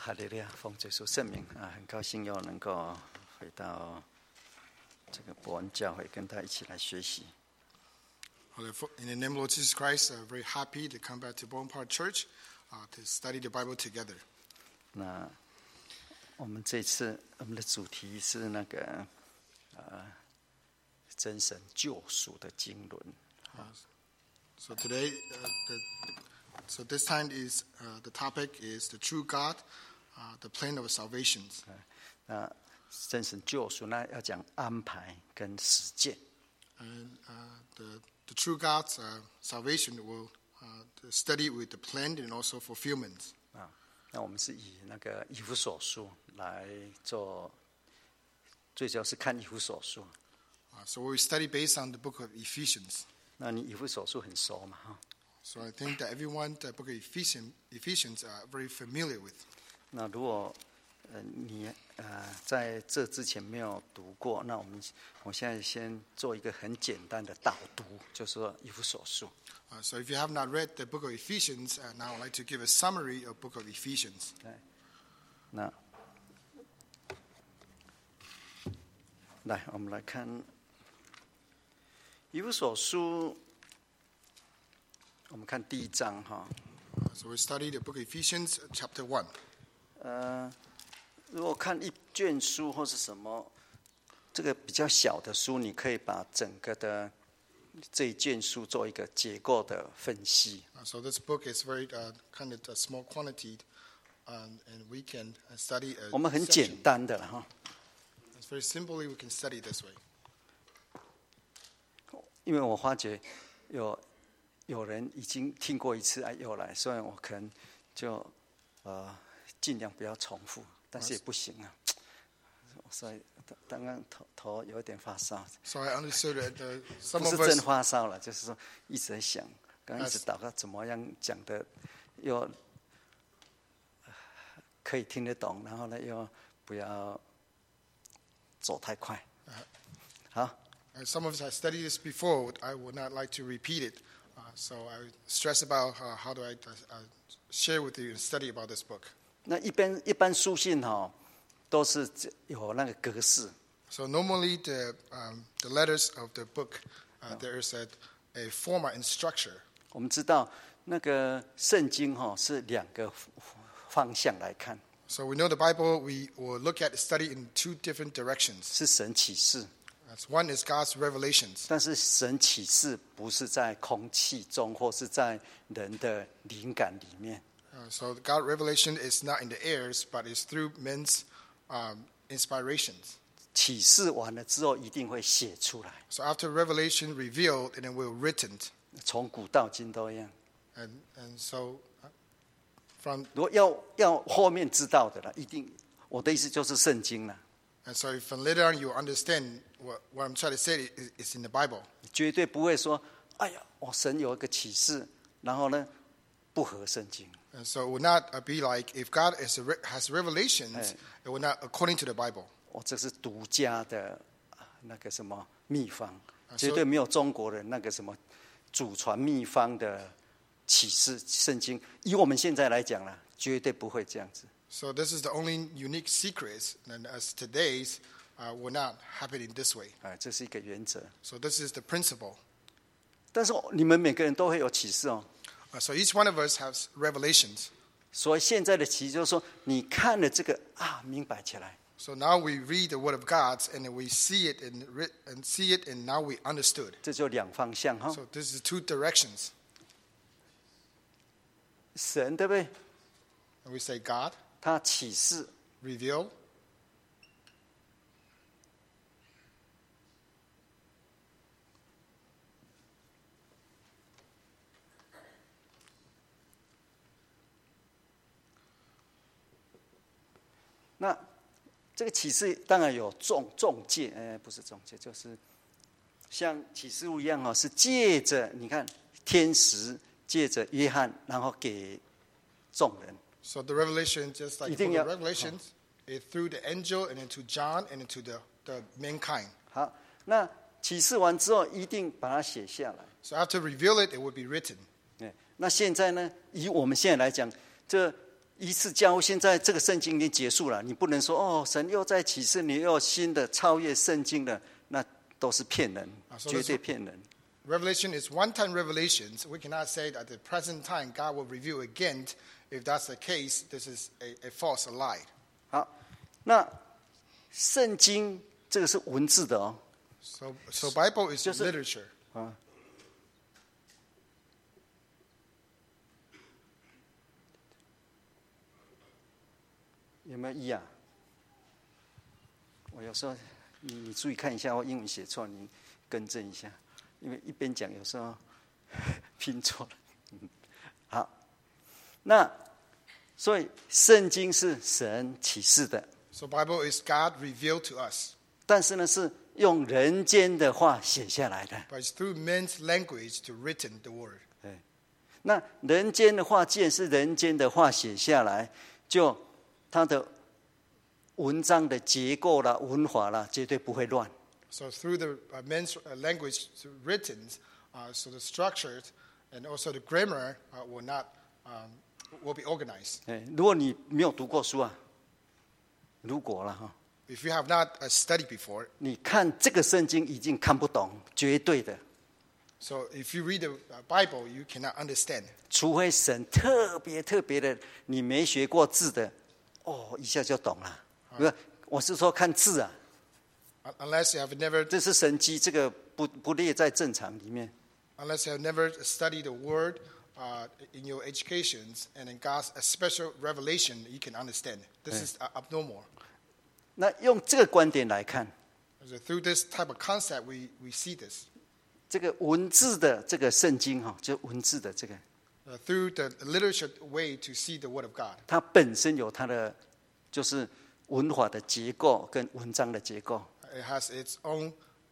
哈利路亚，奉主耶稣圣名啊，很高兴又能够回到这个伯恩教会，跟他一起来学习。 In the name of Lord Jesus Christ, I'm very happy to come back to Bowen Park Church to study the Bible together. 那我们这次我们的主题是那个真神救赎的经纶。 So today, so this time is the topic is the true God, the plan of salvation. 那真神救赎，那要讲安排跟实践。 And the true God's salvation will study with the plan and also fulfillment. 那我们是以那个以弗所书来做，最主要是看以弗所书。 So we study based on the book of Ephesians. 那你以弗所书很熟嘛？哈。 So I think that everyone the book of Ephesians are very familiar with. 那如果你在这之前没有读过，那我现在先做一个很简单的导读，就是说以弗所书。 So if you have not read the book of Ephesians, now I'd like to give a summary of book of Ephesians. 那来，我们来看以弗所书，我们看第一章哈。 So we study the book of Ephesians, chapter 1. 如果看一卷书或是什么，这个比较小的书，你可以把整个的这一卷书做一个结构的分析。 So this book is very kind of a small quantity, and we can study. 我们很简单的哈。 It's very simply we can study this way. 因为我发觉有人已经听过一次，又来，所以我可能就尽量不要重复，但是也不行啊。所以刚刚头有点发烧。 So I understood that some 不 of 是真 us 发烧了，就是说一直在想，刚刚一直祷告怎么样讲的又可以听得懂，然后呢又不要走太快。好。 Some of us have studied this before. I would not like to repeat it. So I stress about how do I share with you and study about this book. 那一般书信都是有那个格式。 So normally the letters of the book there is a format and structure. 我们知道那个圣经是两个方向来看。 So we know the Bible. We will look at study in two different directions. 是神启示。 One is God's revelations. 但是神启示不是在空气中，或是在人的灵感里面。 So God's revelation is not in the airs, but is through men's inspirations. 启示完了之后，一定会写出来。 So after revelation revealed, and then will written. 从古到今都一样。 And so from 如果要后面知道的了，一定我的意思就是圣经了。 And so if later on you understand what I'm trying to say is in the Bible. 绝对不会说，哎呀，我神有一个启示，然后呢不合圣经。 And so it will not be like if God has revelations, it will not according to the Bible. 这是独家的那个什么秘方，绝对没有中国人那个什么祖传秘方的启示圣经。以我们现在来讲呢，绝对不会这样子。 So this is the only unique secrets, and as today's will not happen in this way. 这是一个原则。 So this is the principle. 但是你们每个人都会有启示哦。 So each one of us has revelations. 所以现在的启示就是说，你看了这个明白起来。 So now we read the Word of God, and we see it and see it, and now we understood. 这就两方向哈。 So this is two directions. 神对不对？ And we say God. 他启示 reveal. 那这个启示当然有中介，不是中介，就是像启示录一样是借着你看天使借着约翰，然后给众人。 So the revelation, just like the revelations, is through the angel and into John and into the mankind. 好，那启示完之后，一定把它写下来。 So after reveal it, it will be written. 那现在呢？以我们现在来讲，这一次交付，现在这个圣经已经结束了，你不能说哦，神又在启示，你又有新的超越圣经的，那都是骗人，绝对骗人。 Revelation is one-time revelations. We cannot say that at the present time God will reveal again. If that's the case, this is a false lie. 好，那圣经这个是文字的哦。 So Bible is literature. 啊，有没有意啊？我有时候你注意看一下，我英文写错，你更正一下，因为一边讲有时候拼错了。好，那所以圣经是神启示的。 So Bible is God revealed to us. 但是呢，是用人间的话写下来的。 But it's through men's language to written the word. 对，那人间的话，既然是人间的话写下来，就它的文章的结构啦、文法啦，绝对不会乱。 So through the men's language written, so the structures and also the grammar will be organized. 如果你没有读过书啊，如果了哈， If you have not studied before, 你看这个圣经已经看不懂，绝对的。 so if you read the Bible, you cannot understand. 除非神特别的，你没学过字的，哦，一下就懂了。不是，我是说看字啊。 Unless you have never, 这是神机，这个不列在正常里面。 unless you have never studied the word in your educations, and in God's special revelation, you can understand. This is abnormal. 那用这个观点来看， So through this type of concept, we see this. 这个文字的这个圣经哈，就文字的这个， Through the literature way to see the word of God. 它本身有它的就是文法的结构跟文章的结构。 It has its own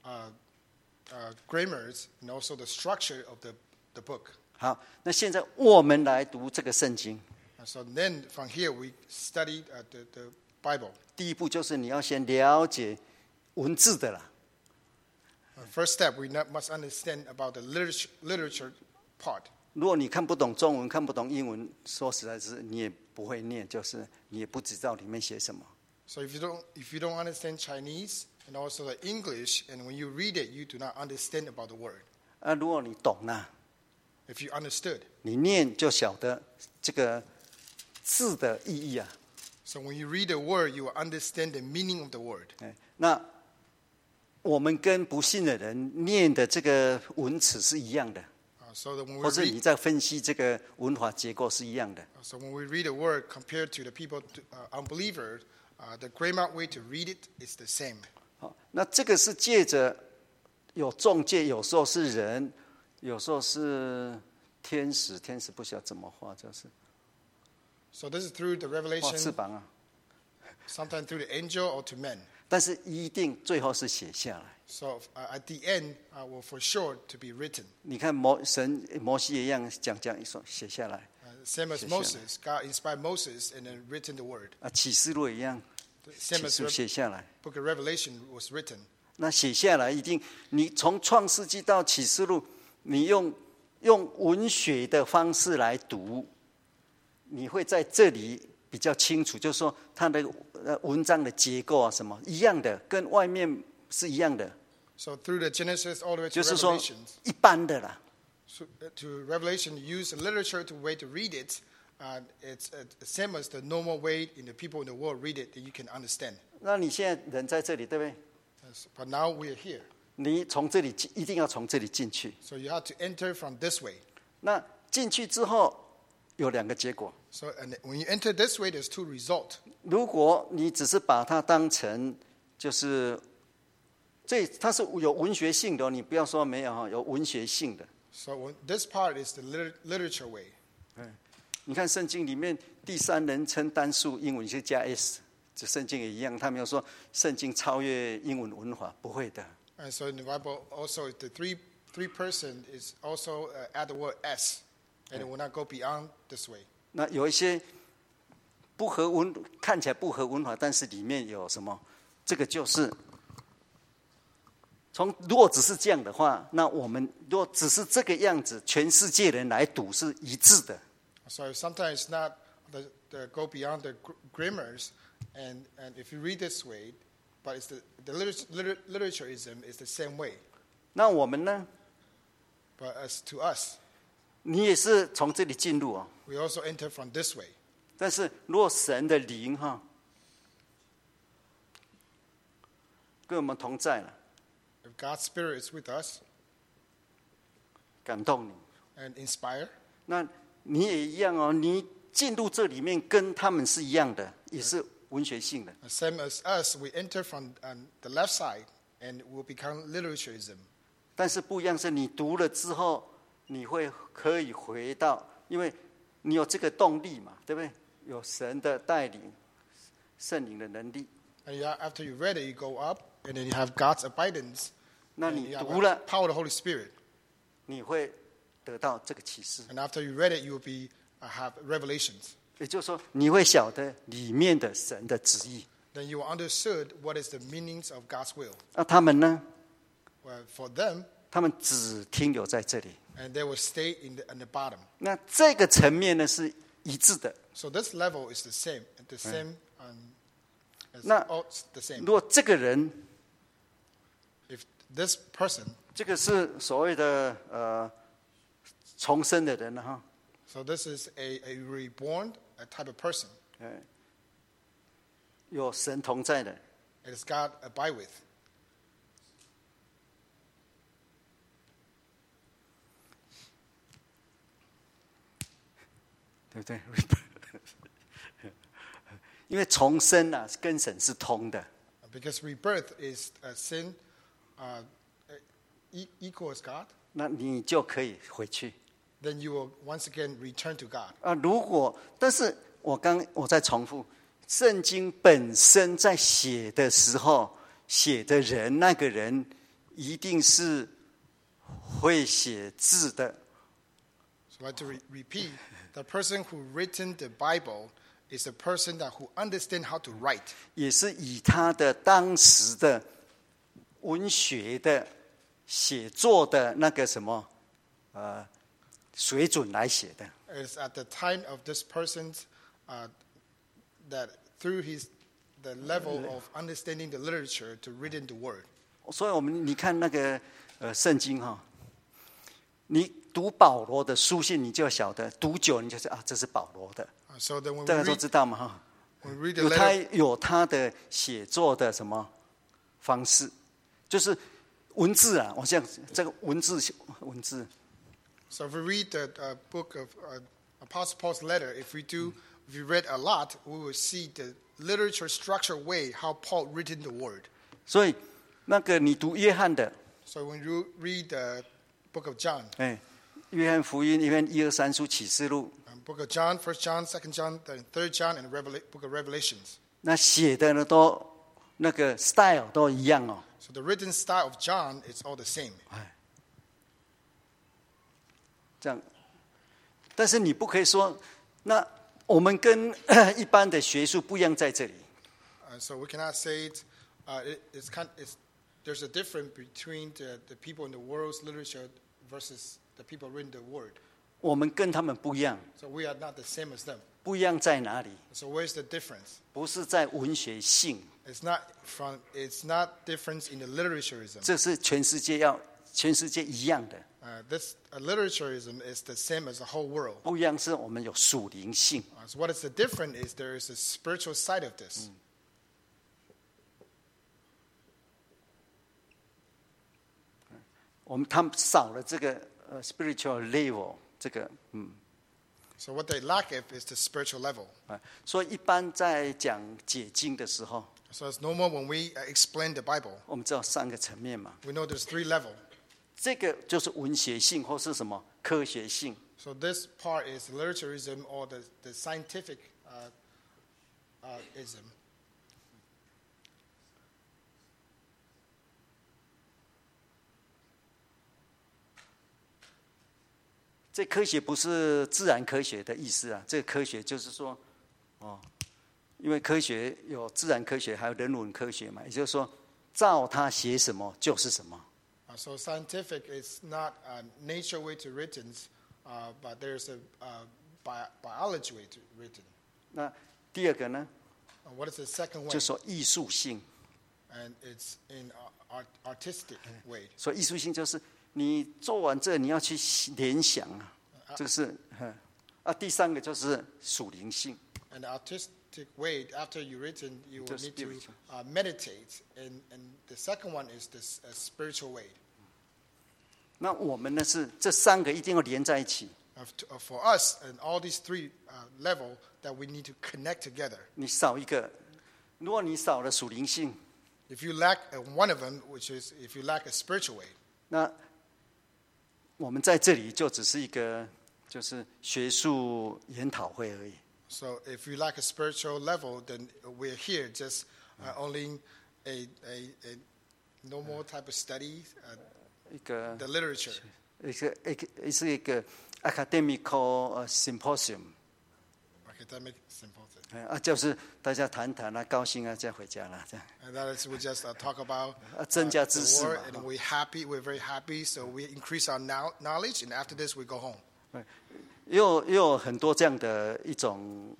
grammars and also the structure of the book. 好，那现在我们来读这个圣经。 So then from here we studied the Bible. 第一步就是你要先了解文字的啦。 First step, we must understand about the literature part. 如果你看不懂中文，看不懂英文，说实在是你也不会念，就是你也不知道里面写什么。 So if you don't understand Chinese and also the English, and when you read it, you do not understand about the word. 如果你懂了， If you understood, 你念就晓得这个字的意义啊。 so when you read the word, you will understand the meaning of the word. 那我们跟不信的人念的这个文词是一样的， So that when 或 we 者你 read, 在分析这个文法结构是一样的。 so when we read the word compared to the people, unbelievers, the grammar way to read it is the same. 好，那这个是借着有中介，有时候是人，有时候是天使，天使不晓得怎么画，就是 So this is through the 画翅 revelation, 膀啊。 sometimes through the angel or to men. 但是一定最后是写下来。 So at the end, will for sure to be written. 你看摩西一样讲说写下来 Same as 写下来。 Moses, God inspired Moses and then written the word. 啊，启示录一样， Same 启 as 示录写下来。 book of Revelation was written. 那写下来一定，你从创世纪到启示录，你用文学的方式来读，你会在这里比较清楚，就是说它的文章的结构啊什么一样的，跟外面是一样的， So through the Genesis all the way to 就是说 Revelation, 一般的啦。 so, to Revelation, use the literature to way to read it. It's same as the normal way in the people in the world read it that you can understand. 那你现在人在这里，对不对？ But now we are here. 你从这里一定要从这里进去。 So you have to enter from this way. 那进去之后有两个结果。 So and when you enter this way, there's two results. 如果你只是把它当成就是它是有文学性的，你不要说没有哈，有文学性的。 So this part is the literature way. 你看圣经里面第三人称单数英文是加 s， 这圣经也一样，他没有说圣经超越英文文法，不会的。 And so in the Bible also the three person is also add the word s, and it will not go beyond this way. 那有一些看起来不合文法，但是里面有什么？这个就是如果只是这样的话，那我们如果只是这个样子，全世界人来读是一致的。 So sometimes it's not go beyond the grammars, and if you read this way, but it's the literaturism is the same way. 那我们呢？ But as to us, 你也是从这里进入哦。 we also enter from this way. 但是若神的灵哈，跟我们同在了， If God's Spirit is with us 感动你， and inspire, 那你也一样哦。你进入这里面跟他们是一样的，也是文学性的。 same as us, we enter from the left side and will become literaturism. 但是不一样是你读了之后，你可以回到，因为你有这个动力嘛，对不对？有神的带领，圣灵的能力。 And after you read it, you go up, and then you have God's abidance. 那 And 你 you have 读了， power of the Holy Spirit. 你会得到这个启示。 And after you read it, you will have revelations. 也就是说，你会晓得里面的神的旨意。 Then you will understood what is the meanings of God's will. 那他们呢？ Well, for them, 他们只停留在这里。 and they will stay in the bottom. 那这个层面呢是一致的。 So this level is the same, as 那 all the same. 如果这个人， If this person, 这个是所谓的重生的人了哈。 so this is a reborn type of person. 有神同在的， It is God abide with. 对不对？因为重生啊，跟神是通的。 Because rebirth is sin equals God, 那你就可以回去 then you will once again return to God. 啊。如果，但是我再重复，圣经本身在写的时候，写的人那个人一定是会写字的。 So I'd like to repeat, the person who written the Bible is a person who understand how to write. 也是以他的当时的文学的写作的那个什么水准来写的。 It's at the time of this person's that through the level of understanding the literature to read in the word. 所以你看那个圣经哈，你读保罗的书信，你就晓得，读久你就是啊，这是保罗的， So then when 大 we 家都 read, 知道嘛哈。 when we read the 有 letter, 他的写作的什么方式，就是文字啊，我像这个文字。 so if we read the book of Apostle Paul's letter, if we read a lot, we will see the literature structure way how Paul written the word. 所以那个你读约翰的， So when you read the book of John, 约翰福音、约翰1、2、3书、启示录， book of John, 1 John, 2 John, the 3 John, and book of Revelations. 那写的呢都那个 style 都一样哦。 So the written style of John is all the same. 这样，但是你不可以说，那我们跟一般的学术不一样在这里。 So we cannot say there's a difference between the people in the world's literature versus the people reading the word. 我们跟他们不一样， So we are not the same as them. 不一样在哪里？ So where's the difference? 不是在文学性， It's not difference in the literaturism. 这是全世界一样的。 This literaturism is the same as the whole world. 不一样是我们有属灵性。 So what is the difference is there is a spiritual side of this. 他们少了这个spiritual level 这个 So what they lack of is the spiritual level. 所以一般在讲解经的时候， So it's normal when we explain the Bible. 我们知道3个层面嘛， We know there's 3 levels. 这个就是文学性或是什么科学性。 So this part is literaturism or the scientific ism. 这科学不是自然科学的意思啊，这个科学就是说，因为科学有自然科学，还有人文科学嘛，也就是说，照他写什么就是什么。 So scientific is not a nature way to written, but there's a biology way to written. 那第二个呢， What is the second way? 就说艺术性。 And it's in artistic way. 所以艺术性就是你做完这你要去联想啊，这是第三个就是属灵性。 And the artistic way, after you've written, you will The need to spiritual. meditate. And the second one is this spiritual way. 那我们呢是这三个一定要连在一起。 For us, and all these three level that we need to connect together. 你少一个，如果你少了属灵性， If you lack one of them, which is if you lack a spiritual way, 那我们在这里就只是一个就是学术研讨会而已。 so if you lack a spiritual level, then we're here just only a normal type of study, 一个 the literature. 是一个 academical symposium， Academic symposium. 就是大家谈谈啊，高兴啊，再回家了这样。 And that is, we just talk about 增加 the 知识 word, 嘛。 and we're very happy, so we increase our knowledge, and after this we go home. 也有很多这样的一种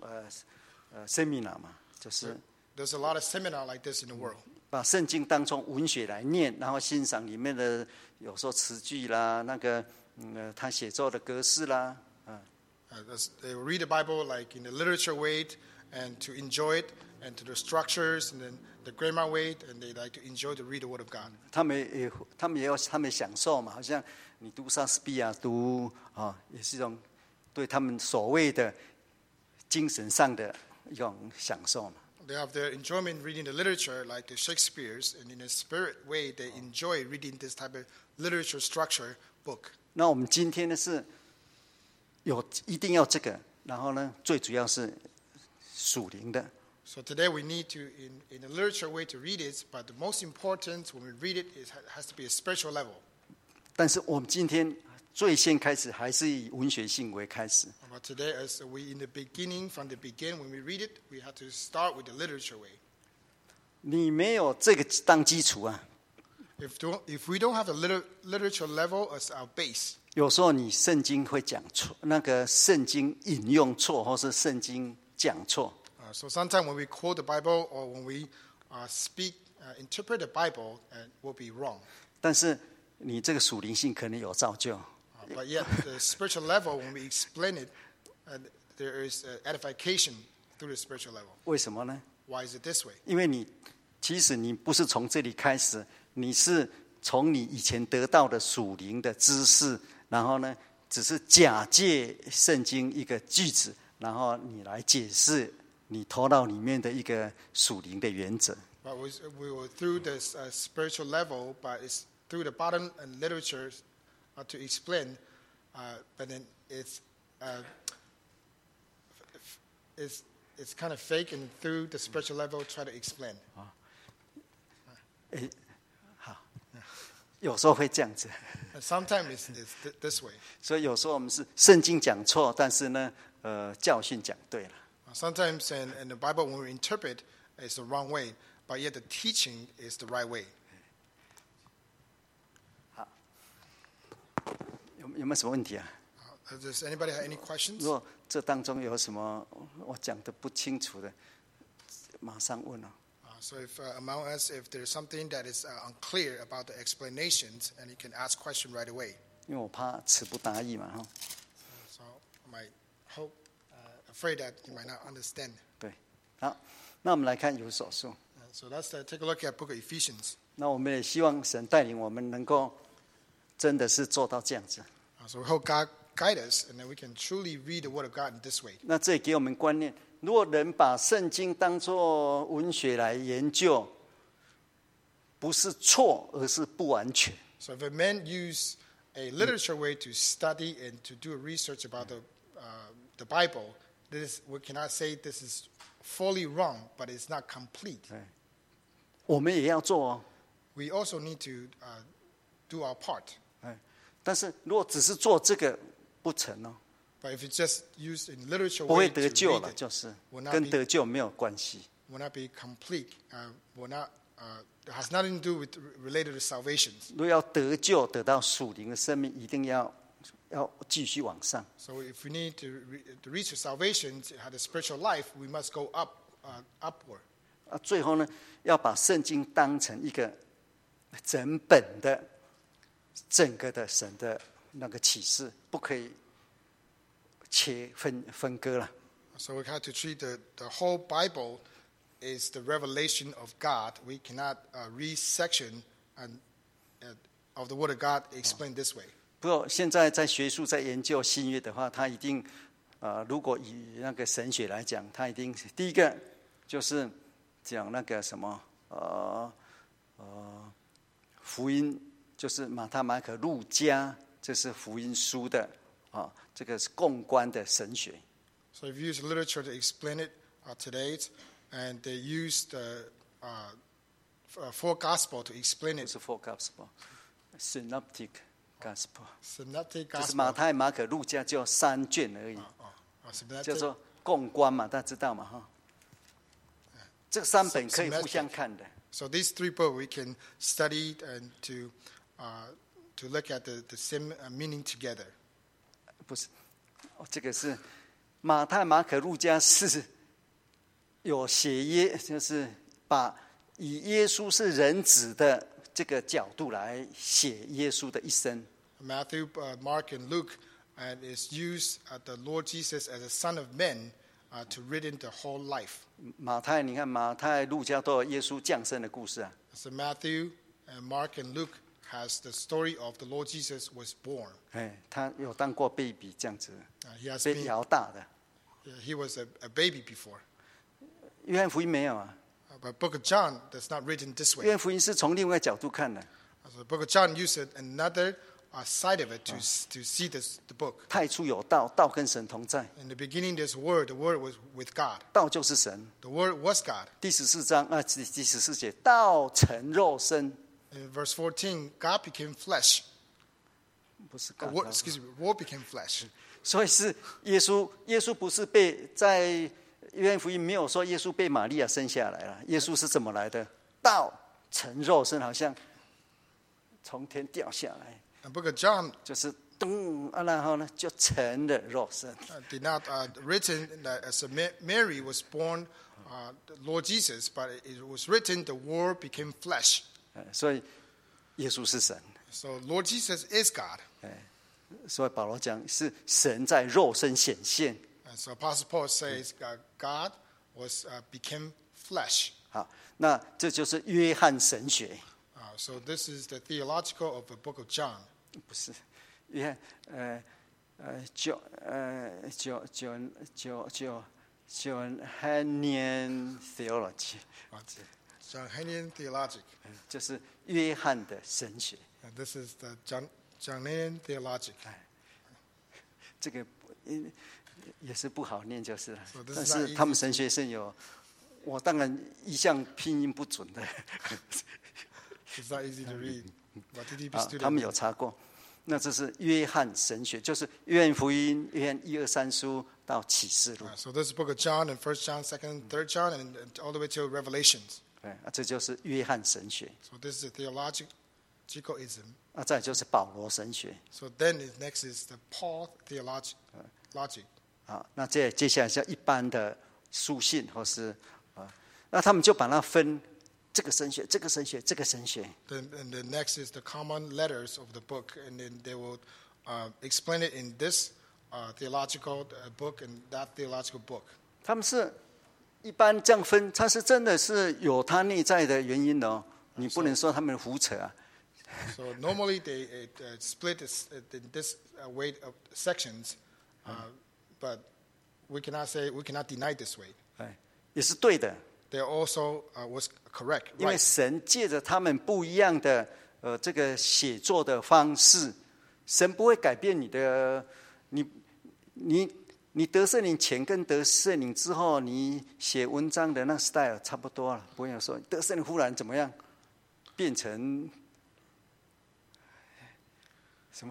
seminar 嘛，就是 There's a lot of seminar like this in the world. 把圣经当成文学来念，然后欣赏里面的有时候词句啦，那个他写作的格式啦， They will read the Bible like in the literature way, and to enjoy it, and to the structures, and then the grammar way, and they like to enjoy to read the Word of God. 他们也有他们享受嘛，好像你读莎士比亚读也是一种对他们所谓的精神上的一种享受嘛。 They have their enjoyment reading the literature like the Shakespeare's, and in a spirit way, they enjoy reading this type of literature structure book. 那我们今天呢是一定要这个，然后呢最主要是属灵的。 So today we need to, in a literature way to read it, but the most important when we read it, it has to be a spiritual level. 但是我们今天最先开始还是以文学性为开始。 But today, as we in the beginning, from the beginning, when we read it, we have to start with the literature way. 你没有这个当基础啊， If we don't have a literature level as our base, 有时候你圣经会讲错，那个圣经引用错，或是圣经讲错。 so sometimes when we quote the Bible or when we interpret the Bible, will be wrong. 但是你这个属灵性可能有造就。 But yet, the spiritual level, when we explain it, there is edification through the spiritual level. 为什么呢？ Why is it this way? 因为其实你不是从这里开始，你是从你以前得到的属灵的知识，然后呢，只是假借圣经一个句子，然后你来解释你头脑里面的一个属灵的原则。 But we were through this spiritual level, but it's through the bottom and literature to explain. But then it's kind of fake, and through the spiritual level, try to explain. 好，有时候会这样子。 And sometimes it's this way. 所以有时候我们是圣经讲错，但是呢，教训讲对了。 Sometimes in the Bible, when we interpret, it's the wrong way, but yet the teaching is the right way. 好，有没有什么问题啊？ Does anybody have any questions? 如果这当中有什么我讲的不清楚的，马上问哦。 So if among us, if there's something that is unclear about the explanations, and you can ask question right away. 因为我怕词不达意嘛，哈。 So I might afraid that you might not understand. 对，好，那我们来看有所述。 So let's take a look at Book of Ephesians. 那我们也希望神带领我们能够真的是做到这样子。 So we hope God guide us, and then we can truly read the Word of God in this way. 那这也给我们观念：如果人把圣经当作文学来研究，不是错，而是不完全。 So if a man use a literature way to study and to do research about the Bible, we cannot say this is fully wrong, but it's not complete. 我们也要做哦。 We also need to do our part. 但是如果只是做这个不成哦， But if you just use in literature 不会 way to 得救 read 了， it, 就是 will not 跟 be 得救没有关系。 will not be complete. Will not has nothing to do with related to salvation. 如果要得救，得到属灵的生命，一定要要继续往上。 So if we need to reach salvation, to have a spiritual life, we must go upward. 最后呢，要把圣经当成一个整本的、整个的神的那个启示，不可以分割了。 So we have to treat the whole Bible is the revelation of God. We cannot read section of the Word of God explained this way. 不过现在在学术在研究新约的话，他一定如果以那个神学来讲，他一定第一个就是讲那个什么福音，就是马太、马可、路加，这是福音书的这个是共观的神学。 So if you use literature to explain it today, and they use the four gospel to explain 不 it. 是 four gospel, synoptic gospel， Synoptic 就是 gospel. 马太、马可、路加就3卷而已，叫 Synoptic. 做共观嘛，大家知道嘛哈？这3本可以互相看的。 So these three books we can study and to look at the same meaning together. 不是，这个是马太、马可、路加是有写就是把以耶稣是人子的这个角度来写耶稣的一生。 Matthew, Mark, and Luke, and is used the Lord Jesus as a Son of Man to written the whole life. 马太，你看马太、路加都有耶稣降生的故事啊。 So Matthew, and Mark, and Luke has the story of the Lord Jesus was born. 他有当过 baby 这样子， He has 被 been, 摇大的。 he was a baby before. 约翰福音没有啊， But Book of John does not written this 约 way. 翰福音是从另外角度看的， So the Book of John used another side of it to see the book. 太初有道，道跟神同在， In the beginning, there's Word. The Word was with God. 道就是神。 The Word was God. 第14节，道成肉身， In verse 14, God became flesh. 不是 Word, excuse me, Word became flesh. 所以是耶稣。耶稣不是被在约翰福音没有说耶稣被玛利亚生下来了，耶稣是怎么来的？道成肉身，好像从天掉下来， The Book of John 就是咚然后呢就成了肉身。 did not written that as Mary was born, the Lord Jesus, but it was written the Word became flesh. 所以耶稣是神。 So Lord Jesus is God. 所以保罗讲是神在肉身显现。 And so Apostle Paul says God was became flesh. 好，那这就是约翰神学， So this is the theological of the Book of John. 不是约翰Johannine theology， Johannine theology. 就是约翰的神学。 And this is the Johannine theology. 这个也是不好念就是了 So，this is 但 not 是他们神学是有，我当然一向拼音不准的， It's not easy to read. But TTP 他们 student. 有查过。那这是约翰神学，就是约翰福音、约翰1、2、3书到启示录。 So this is the Book of John and 1 John, 2nd, 3rd John, and all the way to Revelations. 对，这就是约翰神学。 So this is the theologicalism. 再来就是保罗神学。 So then next is the Paul theology. Logic. 那接下来是一般的书信或是那他们就把它分这个神学、这个神学、这个神学。 Then and the next is the common letters of the book, and then they will explain it in this theological book and that theological book. 他们是一般这样分，他是真的是有他内在的原因的哦，你不能说他们胡扯啊。 So normally they split in this way of sections, but we cannot deny this way. 也是对的， They also was correct, 因为 right? 神借着他们不一样的这个写作的方式，神不会改变你的，你得圣灵前跟得圣灵之后，你写文章的那 style 差不多了，不会说得圣灵忽然怎么样变成什么？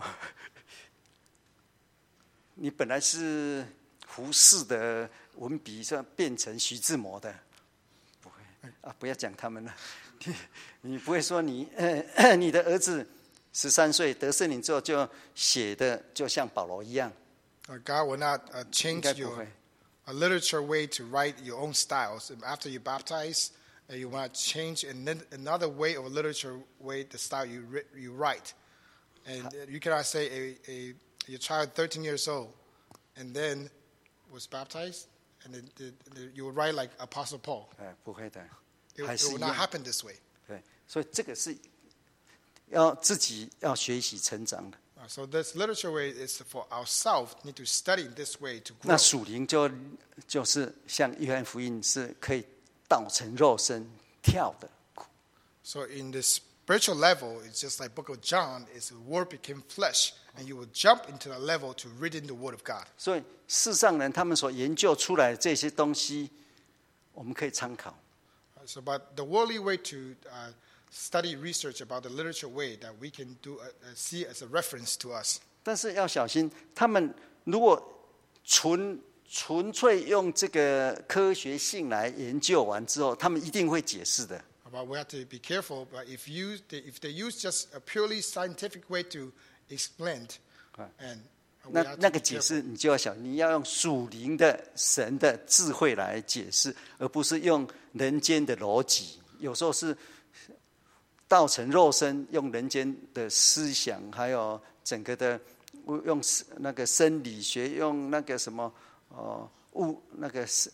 你本来是胡适的文笔，说变成徐志摩的，不会啊！不要讲他们了，你不会说你的儿子 13岁得圣灵之后就写的就像保罗一样， God will not 应 change 该不 your 会。 literature way to write your own styles. After you baptize, you want to change another way of literature way the style you write. And you cannot say your child 13 years old and then was baptized, and you will write like Apostle Paul. 不会的， It 还是 will 一 not 样。 happen this way. 对，所以这个是要自己要学习成长的。 So this literature way is for ourselves, need to study this way to 那 grow. 属灵就是像约翰福音是可以道成肉身跳的。 So in the spiritual level, it's just like Book of John, is the Word became flesh, and you will jump into the level to reading the Word of God. 所以世上人他们所研究出来的这些东西，我们可以参考。 So, but the worldly way to study research about the literature way that we can do see as a reference to us. 但是要小心，他们如果纯粹用这个科学性来研究完之后，他们一定会解释的。 But we have to be careful. But if they use just a purely scientific way to explain, and we 那 have to 那 be 个解 careful. 释你就要想，你要用属灵的神的智慧来解释，而不是用人间的逻辑。有时候是道成肉身，用人间的思想，还有整个的用那个生理学，用那个什么那个是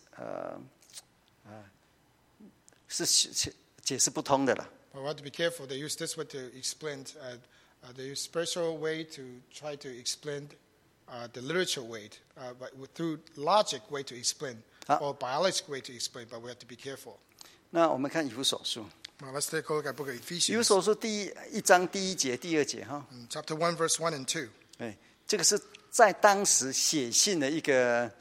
解释不通的啦。 But we have to be careful. They use this way to explain. They use spiritual way to try to explain the literature way, but through logic way to explain, or biological way to explain. But we have to be careful. 那我们看以弗所书， Now let's take a look at Book of 以弗 Ephesians, 所书第1章第1节、第2节哈。 chapter 1, verse 1 and 2. 哎，这个是在当时写信的一个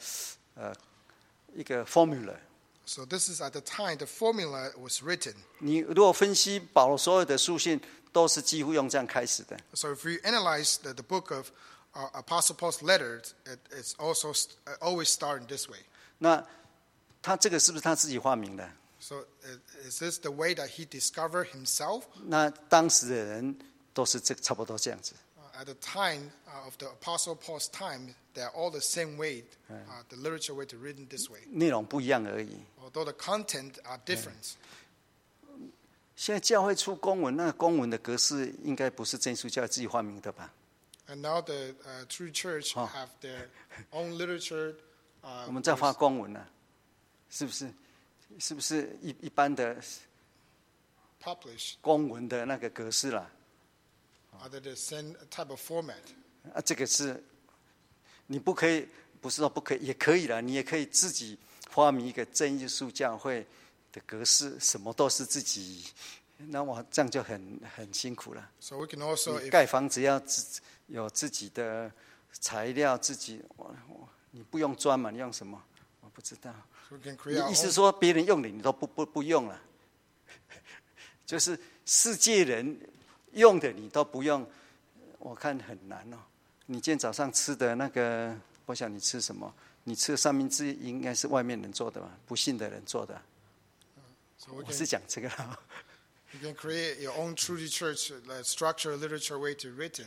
formula。 So this is at the time the formula was written. 你如果分析保罗所有的书信，都是几乎用这样开始的。 So if we analyze the book of Apostle Paul's letters, it's also always start in this way. 那他这个是不是他自己发明的？ So is this the way that he discovered himself? 那当时的人都是差不多这样子。 At the time of the Apostle Paul's time, they're all the same way, the literature way to read in this way. 内容不一样而已。 Although the content are different. 现在教会出公文，那公文的格式应该不是真耶稣教会自己发明的吧？ And now the true church have their own literature. 我们在发公文呢、是不是？是不是一般的 published 公文的那个格式啦？ under the same type of format. 这个是你不可以，不是说不可以，也可以啦。你也可以自己发明一个真耶稣教会的格式，什么都是自己，那我这样就很辛苦了。 So we can also, 你 if 盖房子要有自己的材料，自己你不用砖嘛？你用什么？我不知道。 we can 你 create our 意思 own, 说别人用的你都不用了，就是世界人用的你都不用，我看很难哦。你今天早上吃的那个，我想你吃什么？你吃的三明治应该是外面人做的吧？不信的人做的。 so we 我是 can, 讲这个啦。 you can create your own truly church structure, literature way to written,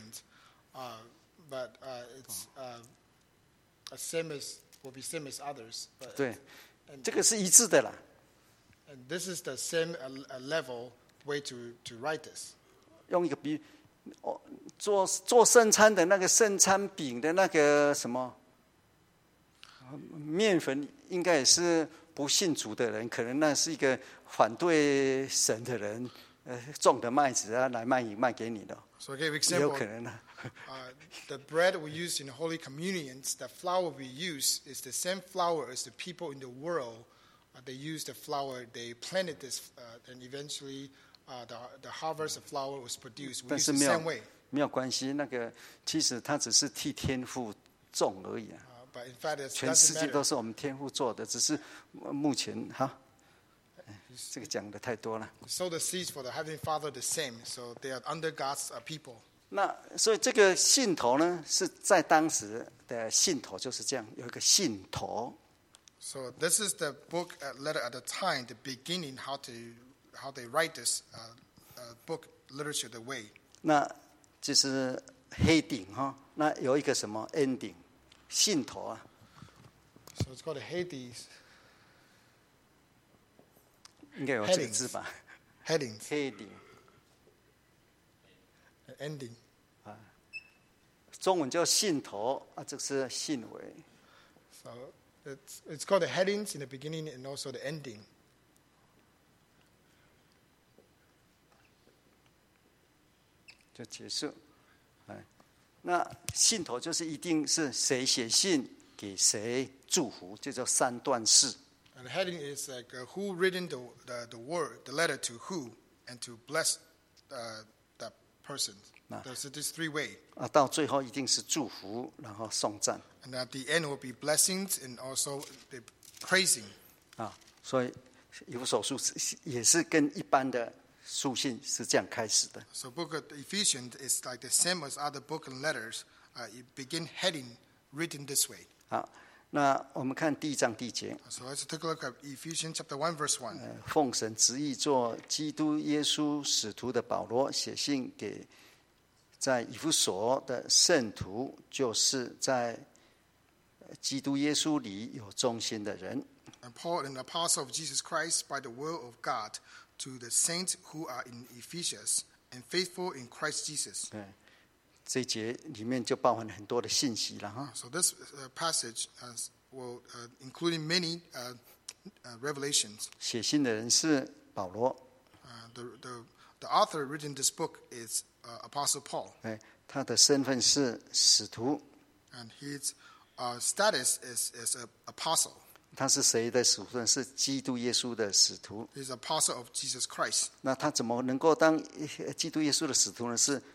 but it's will be same as others. But, 对，这个是一致的啦。 and this is the same level way to write this. 用一个比做圣餐的那个圣餐饼的那个什么面粉，应该也是不信主的人，可能那是一个反对神的人种的麦子啊，来卖给你的， So I gave 也有 example. 可能啊。 The bread we use in Holy Communions, the flour we use is the same flour as the people in the world. They use the flour, they planted this, and eventually the harvest of flour was produced. We 但 use 是 the same way. 没有关系，那个其实他只是替天父种而已啊。 But in fact, it 全世 doesn't 界都 matter. 是我们天父做的，只是目前这个讲的太多了。 So the seeds for the Heavenly Father are the same. So they are under God's people. 那所以这个信头呢，是在当时的信头就是这样，有一个信头。 So this is the book letter at the time, the beginning, how they write this book literature the way. 那就是 heading 哈，那有一个什么 ending 信头啊。 So it's called a Hades. 应该有这个字吧 Headings. heading An ending. 中文叫信头啊，这是信尾。 So it's called the headings in the beginning and also the ending. 就结束。那信头就是一定是谁写信给谁祝福，这叫三段式。 And the heading is like who written the word, the letter to who, and to bless that person. There's these 3 ways. 啊，到最后一定是祝福，然后颂赞。 And at the end will be blessings and also the praising. 啊，所以以弗所书也是跟一般的书信是这样开始的。 So book of Ephesians is like the same as other book and letters. You begin heading written this way. 好，那我们看第1章第1节。 So let's take a look at Ephesians chapter 1 verse 1. 奉神旨意做基督耶稣使徒的保罗写信给在以弗所的圣徒，就是在基督耶稣里有忠心的人。 And Paul, an apostle of Jesus Christ by the will of God, to the saints who are in Ephesus and faithful in Christ Jesus. 对，这一节里面就包含很多的信息了哈。 So this passage will including many revelations. 写信的人是保罗， The author written this book is Apostle Paul, 哎，他的身份是使徒。 and his status is an apostle. 他是谁的使徒呢？是基督耶稣的使徒。 He's an apostle of Jesus Christ. 那他怎么能够当基督耶稣的使徒呢？是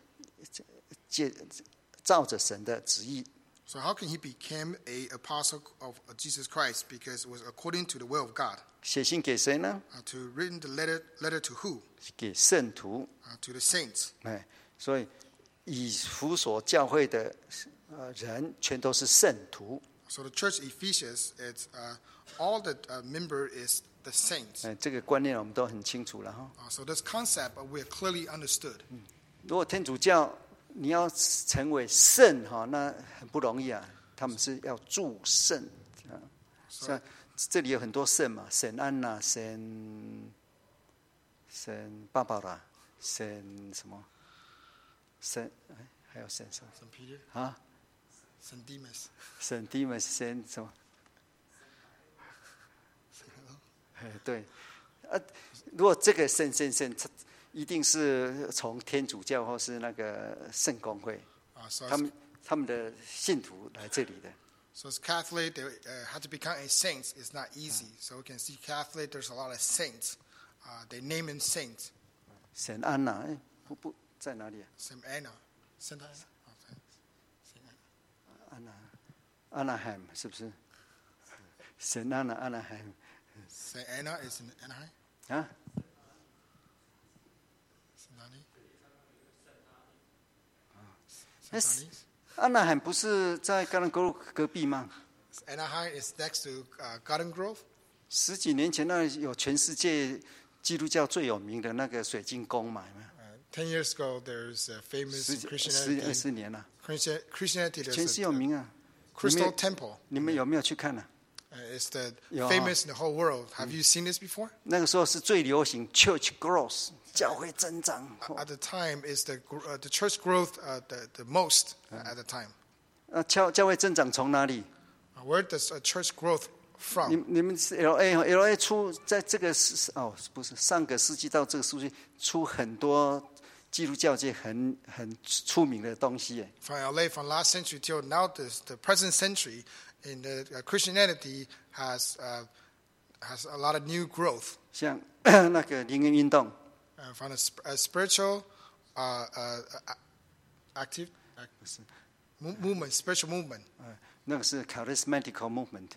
照着神的旨意。 So how can he become an apostle of Jesus Christ? Because it was according to the will of God. 写信给谁呢？ To written the letter to who? 给圣徒。 To the saints. 哎，所以以弗所教会的人全都是圣徒。 So the church Ephesians, it's all the member is the saints. 哎，这个观念我们都很清楚了哈。 So this concept we are clearly understood. 如果天主教你要成为圣哈，那很不容易啊。他们是要祝圣啊，像这里有很多圣嘛，圣安娜、圣巴巴拉、圣什么、圣还有圣什么 Saint Peter, 啊？ Saint Demas. 圣蒂们圣什么？哎，对，如果这个圣，一定是从天主教或是那个圣公会， So 他们的信徒来这里的。 So as Catholic, they how to become a saint is not easy. So we can see Catholic, there's a lot of saints. They name them saints. 圣安娜，哎，不在哪里啊？ Saint Anna, Saint Anna. 安娜海姆是不是？圣安娜安娜海姆 Saint Anna is in Anaheim. 啊？ Saint Annie. 那 Saint Annie's. 安娜海姆不是在甘南沟隔壁吗？ Anaheim is next to Garden Grove. 10几年前那有全世界基督教最有名的那个水晶宫嘛？有没有？ 10 years ago, there's a famous 10、20年了， Christianity. 全 There's 是有名啊。 Crystal Temple. 你们有没有去看呢？ It's the 有啊。 famous in the whole world. Have you seen this before? 那个时候是最流行 church growth， 教会增长。 At the time, is the church growth the most at the time. 教会增长从哪里？ Where does a church growth from? 你们是 LA 出在这个不是上个世纪到这个世纪出很多基督教界很出名的东西耶。 From LA, from last century till now, the present century, in the Christianity has a lot of new growth. 像那个灵恩运动， From a spiritual active movement, spiritual movement. 那个是 charismatic movement，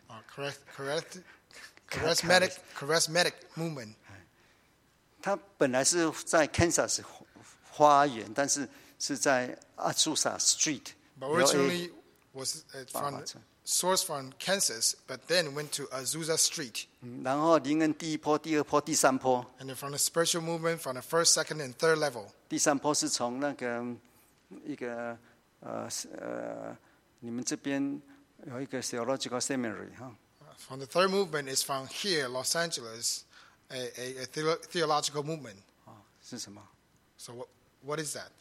Charismatic movement. 它本来是在 Kansas 花园，但是是在 Azusa Street。 But originally was sourced from Kansas, but then went to Azusa Street. 然后灵恩第一波、第二波、第三波， And then from the spiritual movement, from the first, second, and third level. 第三波是从那个一个你们这边有一个 theological seminary 哈。 From the third movement is from here, Los Angeles, a theological movement. 是什么？ So what is that?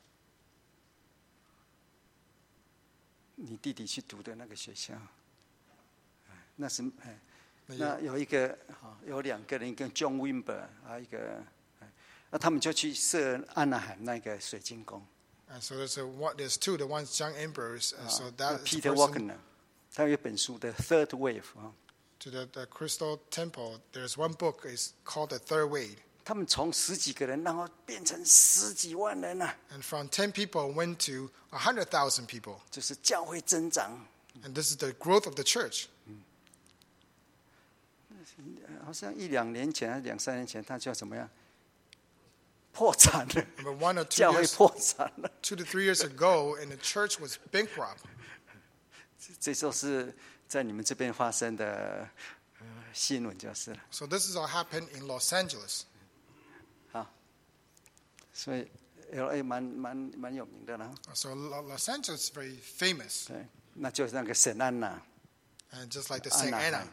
你弟弟去读的那个学校，那是那有一个有2个人，一个 John Wimber， 还有一个，那他们就去设安娜海那个水晶宫。 So there's two. The one's John Embers. So that Peter Wagner， 他有一本书的 Third Wave 啊。 To the Crystal Temple, there's one book is called The Third Wave. 他们从10几个人，然后变成10几万人啊。 And from 10 people went to 100,000 people. 就是教会增长。 And this is the growth of the church. 好像1、2年前还是2、3年前，他就怎么样？破产了。 But 1 or 2 教会 years, 破产了。 2 to 3 years ago, and the church was bankrupt. 这就是在你们这边发生的新闻就是了。 So this is what happened in Los Angeles. 所以 LA 蛮有名的了。 So Los Angeles is very famous. 对，那就是那个圣安娜。 And just like the Saint Anna.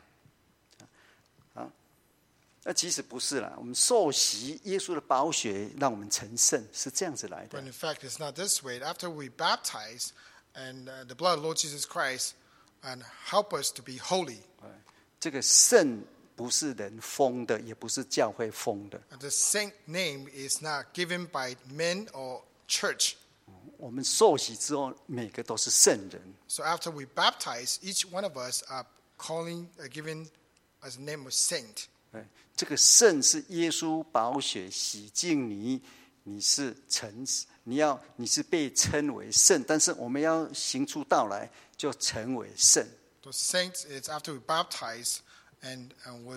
那其实不是啦，我们受洗耶稣的宝血让我们成圣，是这样子来的。 But in fact, it's not this way. After we baptize, and the blood of Lord Jesus Christ, and help us to be holy. 这个圣不是人封的，也不是教会封的。 The saint name is not given by men or church. 我们受洗之后，每个都是圣人。 So after we baptize, each one of us are given as the name of saint. 这个圣是耶稣宝血洗净你，你是被称为圣，但是我们要行出道来，就成为圣。 The saints is after we baptize and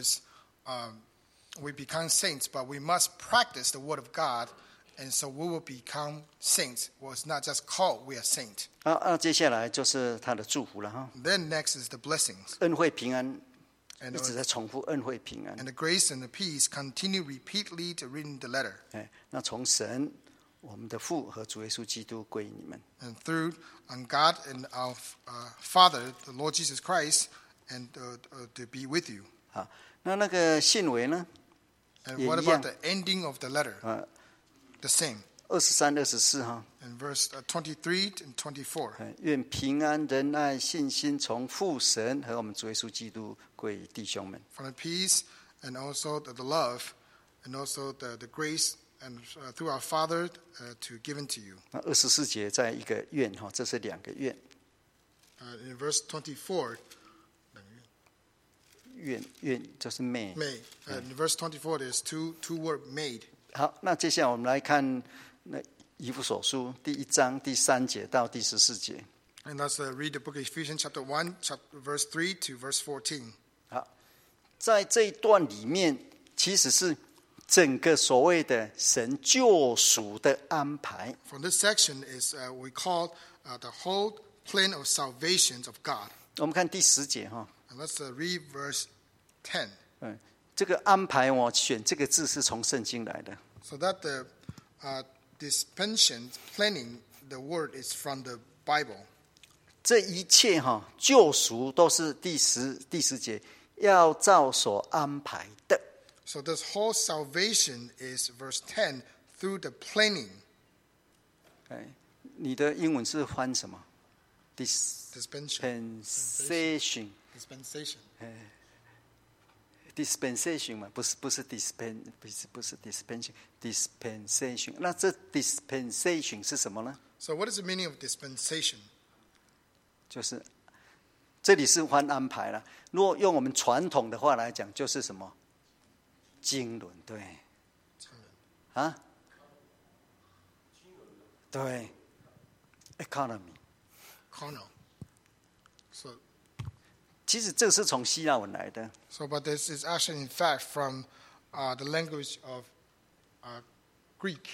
we become saints, but we must practice the word of God, and so we will become saints. Well, it's not just called we are saint. 接下来就是他的祝福了哈。 Then next is the blessings. 恩惠平安，一直在重复恩惠平安。 And the grace and the peace continue repeatedly to read in the letter. 那从神我们的父和主耶稣基督归你们。 And through God and our Father, the Lord Jesus Christ, and to be with you. 好，那个信尾呢？ And what about the ending of the letter? The same. 23、24哈。 In verse 23 and 24. 愿平安、仁爱、信心从父神和我们主耶稣基督归于弟兄们。 For the peace and also the love and also the grace and through our Father to given to you. 那24节在一个愿哈，这是2个愿。 In verse 24. 愿就是 may。 In verse 24, there's two word made. 好，那接下来我们来看那以弗所书第1章第3节到第14节。 And let's read the book of Ephesians chapter 1, verse 3 to verse 14. 好，在这一段里面，其实是整个所谓的神救赎的安排。 From this section is we call the whole plan of salvation of God. 我们看第10节哈。 And let's read verse 10. 这个安排我选这个字是从圣经来的。 So that the dispensation planning, the word is from the Bible. 这一切救赎都是第十节要照所安排的。 So this whole salvation is verse 10 through the planning. 你的英文是翻什么 Dispensation. Dispensation 嘛，不是 dispensation。那这 dispensation 是什么呢？ So what is the meaning of dispensation? 就是这里是翻安排了。如果用我们传统的话来讲，就是什么？经纶，对。啊？对。Economy。 So. 其实这是从希腊文来的。 So, but this is actually, in fact, from the language of Greek.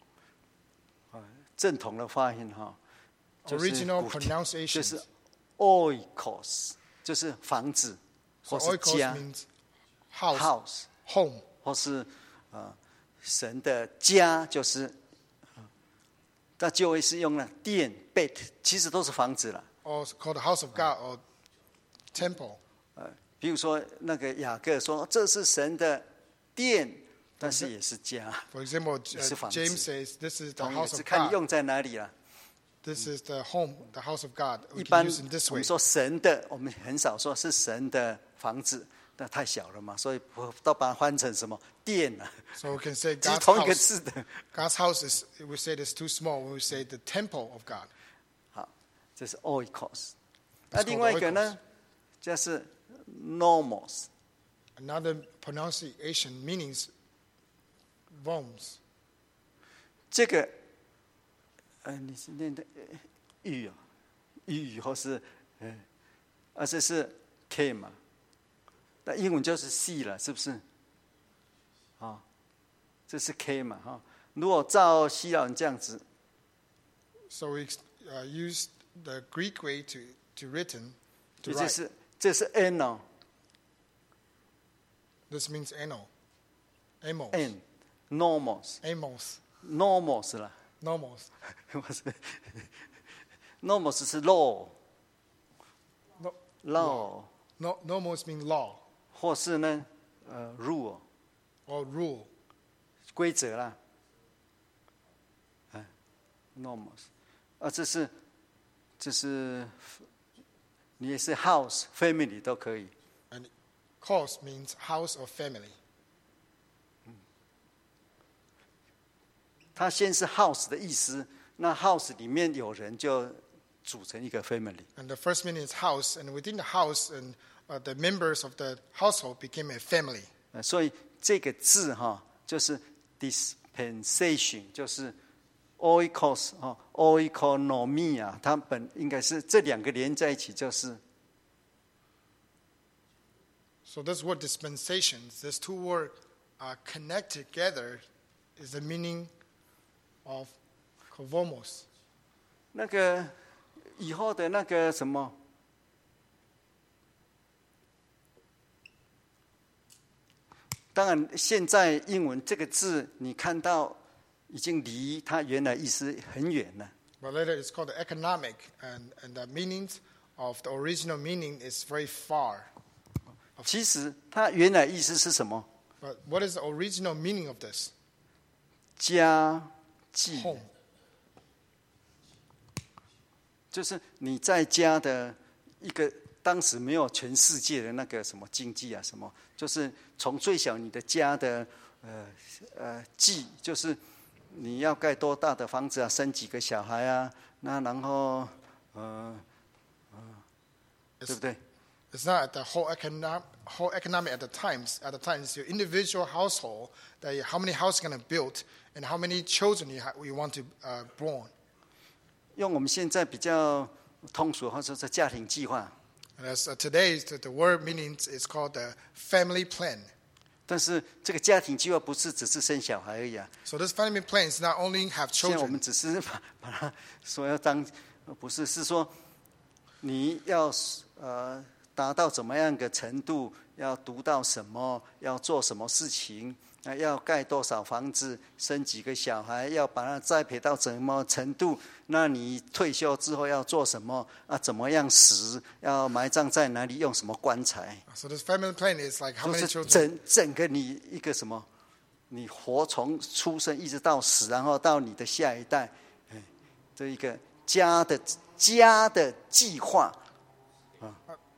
正统的发音 Original pronunciation 就是 oikos， 就是房子或是家 means house, house home， 或是神的家就是那旧约是用了殿 bed， 其实都是房子了。 or called the house of God or temple. 比如说那个雅各说这是神的殿，但是也是家。 For example, 也是房子。 James says this is the 同样 house 是 of 看 God. 用在哪里了。 This is the home, the house of God. 一 We 般 can use in this 我 way. 们说神的，我们很少说是神的房子，那太小了嘛，所以都把它翻成什么殿啊？ So we can say 其实 God's 同一个 house. 字的。 God's house is, we say it's too small when we say the temple of God. 好，这是 oikos。那另外一个呢，就是 nomos。 Another pronunciation meanings Voms. 这个，你是念的玉啊，玉或是这是 K 嘛？那英文就是 C 了，是不是？啊，这是 K 嘛？哈，如果照希腊人这样子， So we use the Greek way to written to 这 write. 是这是 N 哦 This means ano. Amos. ，N normals Amos. normals 啦， Nomos. 我是 normals 是 law No, law， nomos means law 或是呢rule or rule. 规则啦，normals，这是你也是 house family 都可以。 And cause means house or family. 它先是 house 的意思，那 house 里面有人就组成一个 family。 And the first meaning is house, and within the house, and the members of the household became a family. 所以这个字哈，就是 dispensation，就是 oikos oikonomia， 它本应该是这两个连在一起就是。 So this word dispensation, these two words are connected together, is the meaning of kovomos. 那个以后的那个什么，当然现在英文这个字你看到已经离它原来意思很远了。 But later it's called the economic, and the meanings of the original meaning is very far. 其实它原来意思是什么？ But what is the original meaning of this? 家祭， Home. 就是你在家的一个，当时没有全世界的那个什么经济啊，什么，就是从最小你的家的祭，就是你要盖多大的房子啊，生几个小孩啊，那然后对不对？ It's not the whole economic at the times. At the times, your individual household, that how many houses you're going to build, and how many children you want to born. 用我们现在比较通俗或者是家庭计划， And as today, the word meaning is called the family plan. 但是这个家庭计划不是只是生小孩而已啊。 So this family plan is not only have 现在我们 children. 只是把它说要当，不是，是说你要达到怎么样的程度，要读到什么，要做什么事情，要盖多少房子，生几个小孩，要把它栽培到怎么程度，那你退休之后要做什么啊？怎么样死？要埋葬在哪里？用什么棺材？ So this family plan is like how 就 many 是 children. 整个你一个什么，你活从出生一直到死，然后到你的下一代，这一个家的计划啊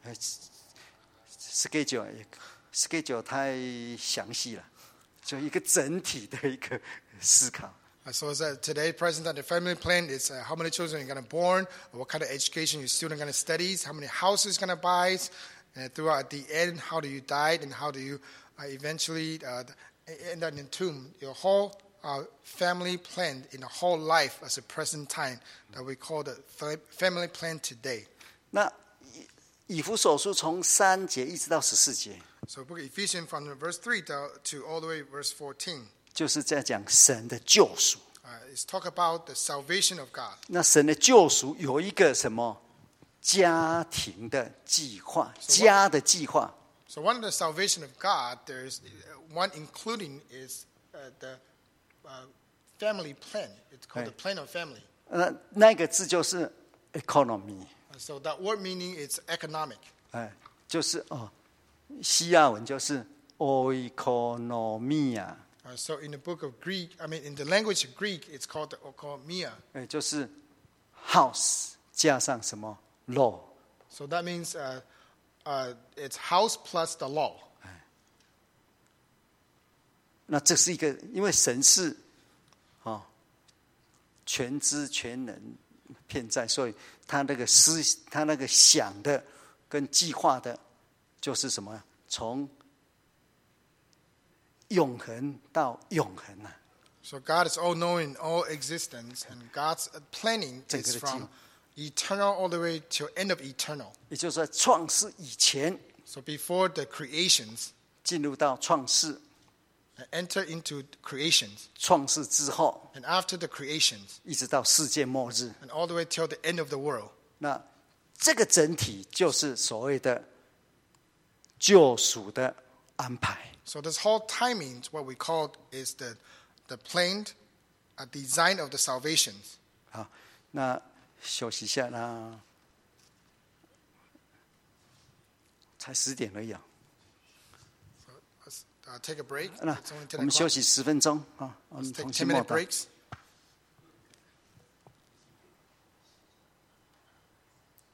，schedule 太详细了，就一个整体的一个思考。 So today, present the family plan is how many children you're going to born, what kind of education your student going to study, how many houses going to buy, and throughout the end, how do you die, and how do you eventually end up in tomb. Your whole family plan in the whole life as a present time that we call the family plan today. 那以弗所书从3节一直到14节， So book of Ephesians from verse 3 to all the way verse 14. 就是在讲神的救赎。 It's talk about the salvation of God. 那神的救赎有一个什么家庭的计划，家的计划。 So one of the salvation of God, there's one including is the family plan. It's called the plan of family. 那个字就是 economy， So that word meaning is economic. 就是西亚文就是 oikonomia， So in the book of Greek, in the language of Greek, it's called the oikonomia. 就是 house 加上什么 law。 So that means it's house plus the law. 那这是一个，因为神是全知全能遍在，所以他那个想的跟计划的，就是什么？从永恒到永恒啊！ So God is all knowing, all existence, and God's planning is from eternal all the way to end of eternal. 也就是说，创世以前， So before the creations, 进入到创世， enter into creations, 创世之后， and after the creations, 一直到世界末日， and all the way till the end of the world. 那这个整体就是所谓的救赎的安排。 So this whole timing, what we call is the planned design of the salvations. 好，那休息一下啦，才10点而已啊。 Take a break. 那 It's only 10 我们 o'clock. 休息10分钟啊，我们 Let's take 同心 10-minute 默祷。 breaks.